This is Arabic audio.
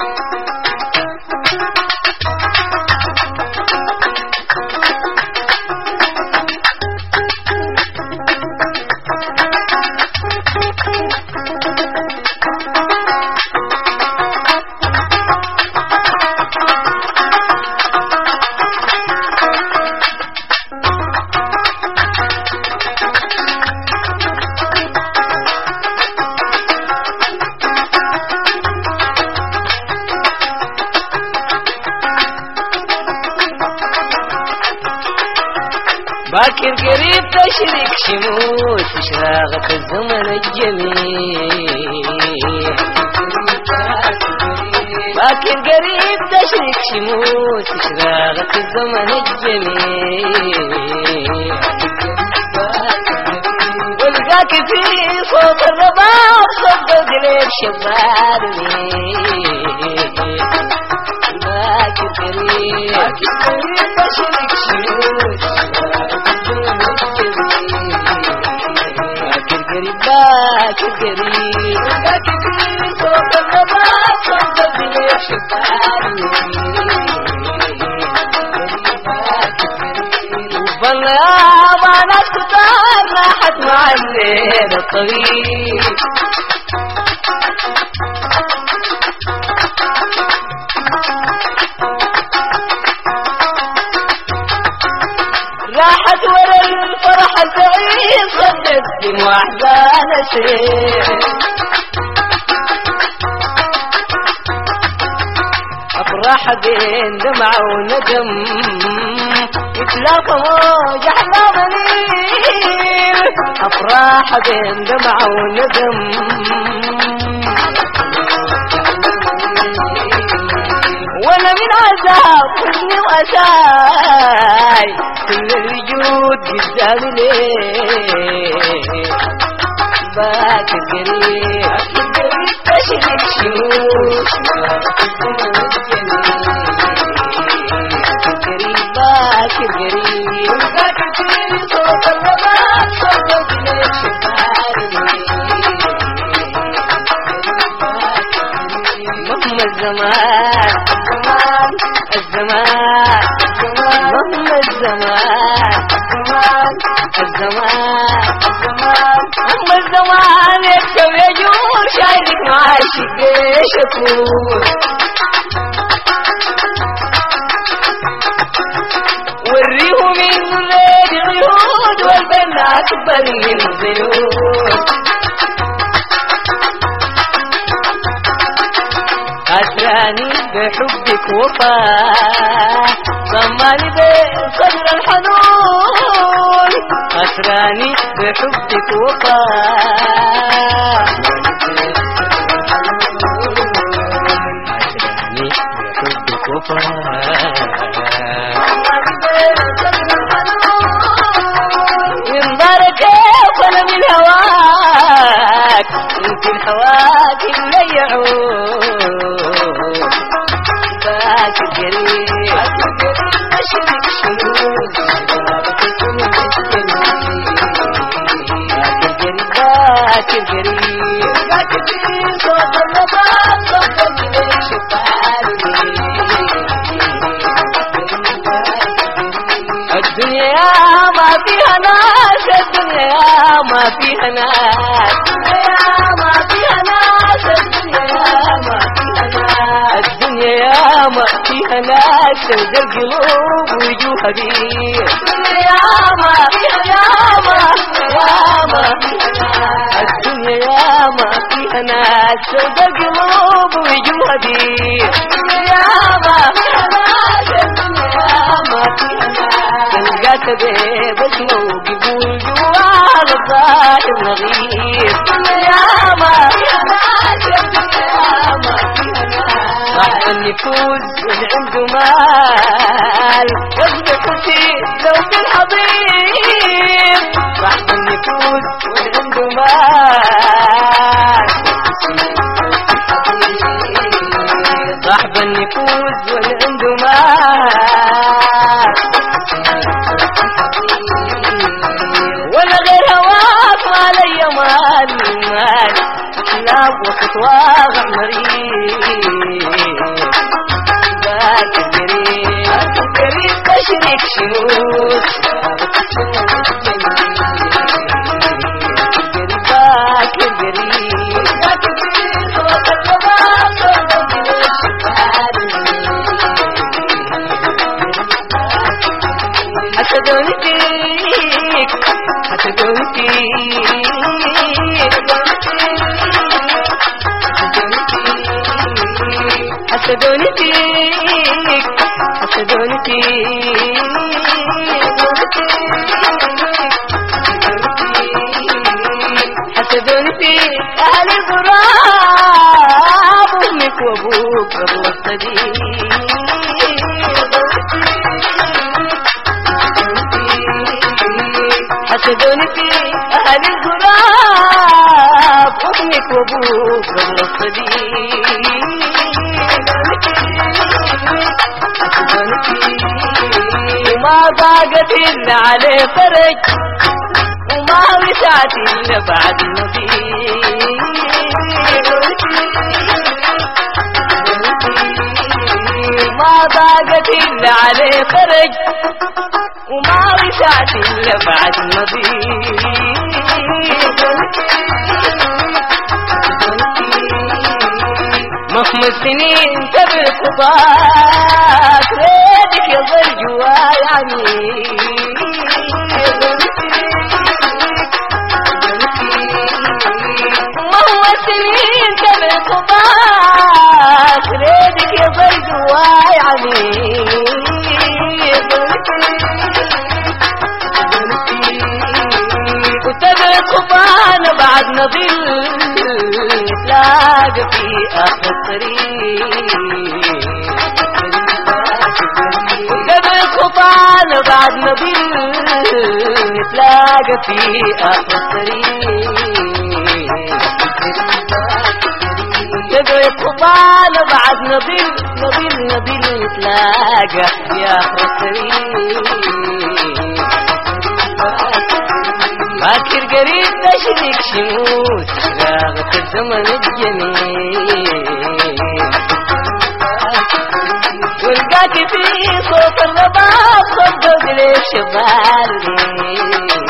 باكر قريب تشرق شموس إشراقة الزمن الجميل. باكر قريب تشرق شموس إشراقة الزمن الجميل. والقاك في صوت الرباب صدق لك شبابي. باكر قريب تشرق شموس باكر قريب باكر قريب صوت الرباب صدق لك شبابي. والله ما ناس كتار راحت مع الليل الطويل. راحت ورا الفرح السعيد صدت دموع أحزان سير. أفراح بين دمعة وندم يتلاقى موج أحلام ليل. أفراح بين دمعة وندم وانا من عذاب حزني وأساي كل الوجود قدامي ليه. باكر قريب تشرق شموس باكر قريب باكر قريب صوت الرباب صدق لك شبابي. مهما الزمان الزمان مهما الزمان الزمان مهما الزمان يكتب يجور شايلك مع الشقة شكور. والريح من الليل غيود والبنات أكبر من الزيود. أسراني بحبك وفاه ضماني بصدر الحنون. أسراني بحبك وفاه أسراني بحبك وفاه ينظر كيف أنا من هواك يمكن هواك اللي يعود. باكر قريب تشرق شموس باكر قريب باكر قريب صوت الرباب صدق لك شبابي. الدنيا ما فيها ناس الدنيا ما فيها ناس الدنيا ما فيها ناس الدنيا ما فيها ناس تلقى القلوب وجوه هدير. الدنيا ما فيها الدنيا ما فيها ناس تلقى القلوب وجوه هدير. الدنيا ما فيها ناس الدنيا ما فيها ناس تلقاك بس موق يقول جوال الظاهر نغير. الدنيا ما فيها ناس الدنيا ما فيها ناس صاحب النفوذ اللي عنده مال يصبح في ذوق الحضير. صاحب النفوذ واللي عنده مال صاحب النفوذ واللي عنده مال ولا غير هواك ما لي مال مال احلام وقت واقع مريض. شموس باكر قريب حسدوني فيك حسدوني فيك حسدوني فيك حسدوني فيك حسدوني فيك أهل الغراب أمك وأبوك قبل الصديق حسدوني فيك أهل الغراب أمك وأبوك قبل الصديق وما ضاقت إلا عليه فرج وما وسعت إلا بعد المضيق وما ضاقت إلا عليه فرج وما وسعت إلا بعد المضيق مهما السنين تبرك وضاك ريدك يظل جواي عميق مهما السنين تبرك وضاك ريدك يظل جواي عميق وتبرك وضانا بعد نضل نتلاقى في آخر الطريق وقبل خطانا بعد نضل نتلاقى في آخر الطريق وقبل خطانا بعد نضل نتلاقى في آخر الطريق فاكر قريب تشريك شموس راغة الزمن الجميل والقاك في صوت الرباط صدق ليش شغال